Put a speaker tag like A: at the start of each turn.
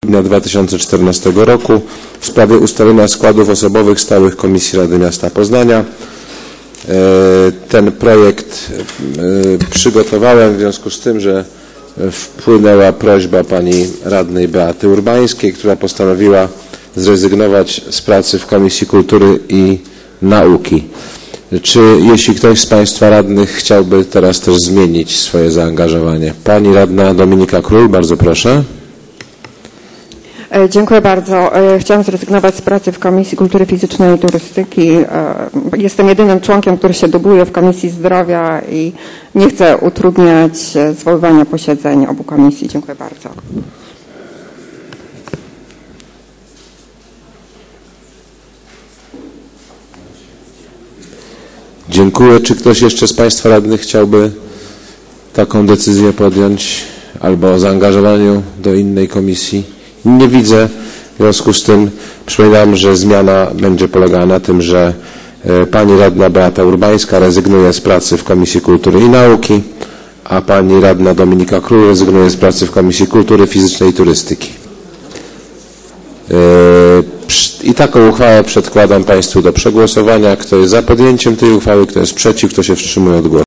A: kwietnia 2014 roku w sprawie ustalenia składów osobowych stałych Komisji Rady Miasta Poznania. Ten projekt przygotowałem w związku z tym, że wpłynęła prośba pani radnej Beaty Urbańskiej, która postanowiła zrezygnować z pracy w Komisji Kultury i Nauki. Czy jeśli ktoś z Państwa radnych chciałby teraz też zmienić swoje zaangażowanie? Pani radna Dominika Król, bardzo proszę.
B: Dziękuję bardzo. Chciałam zrezygnować z pracy w Komisji Kultury Fizycznej i Turystyki. Jestem jedynym członkiem, który się dubluje w Komisji Zdrowia i nie chcę utrudniać zwoływania posiedzeń obu komisji. Dziękuję bardzo.
A: Dziękuję. Czy ktoś jeszcze z Państwa radnych chciałby taką decyzję podjąć albo o zaangażowaniu do innej komisji? Nie widzę. W związku z tym przypominam, że zmiana będzie polegała na tym, że pani radna Beata Urbańska rezygnuje z pracy w Komisji Kultury i Nauki, a pani radna Dominika Król rezygnuje z pracy w Komisji Kultury Fizycznej i Turystyki. I taką uchwałę przedkładam Państwu do przegłosowania. Kto jest za podjęciem tej uchwały, kto jest przeciw, kto się wstrzymuje od głosu.